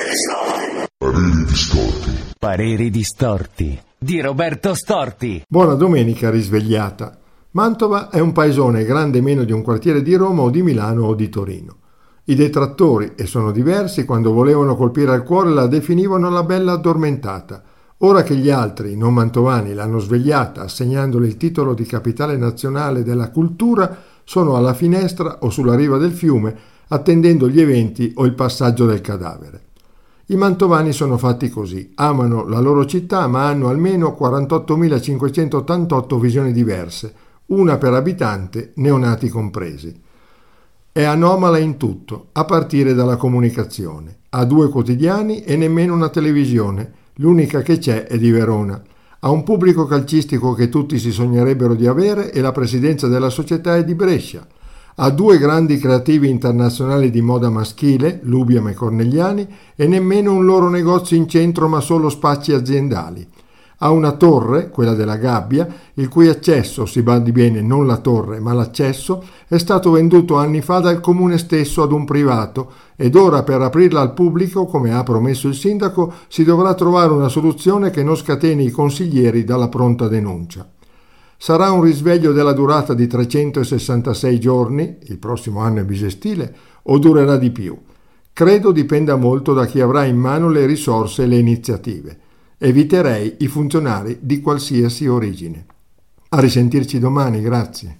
Pareri distorti. Pareri distorti di Roberto Storti. Buona domenica risvegliata. Mantova è un paesone grande meno di un quartiere di Roma o di Milano o di Torino. I detrattori, e sono diversi, quando volevano colpire al cuore la definivano la bella addormentata. Ora che gli altri, non mantovani, l'hanno svegliata assegnandole il titolo di capitale nazionale della cultura, sono alla finestra o sulla riva del fiume attendendo gli eventi o il passaggio del cadavere. I mantovani sono fatti così, amano la loro città ma hanno almeno 48.588 visioni diverse, una per abitante, neonati compresi. È anomala in tutto, a partire dalla comunicazione. Ha 2 quotidiani e nemmeno una televisione, l'unica che c'è è di Verona. Ha un pubblico calcistico che tutti si sognerebbero di avere e la presidenza della società è di Brescia. Ha 2 grandi creativi internazionali di moda maschile, Lubiam e Cornegliani, e nemmeno un loro negozio in centro ma solo spazi aziendali. Ha una torre, quella della Gabbia, il cui accesso, si badi bene non la torre ma l'accesso, è stato venduto anni fa dal comune stesso ad un privato ed ora per aprirla al pubblico, come ha promesso il sindaco, si dovrà trovare una soluzione che non scateni i consiglieri dalla pronta denuncia. Sarà un risveglio della durata di 366 giorni, il prossimo anno è bisestile, o durerà di più? Credo dipenda molto da chi avrà in mano le risorse e le iniziative. Eviterei i funzionari di qualsiasi origine. A risentirci domani, grazie.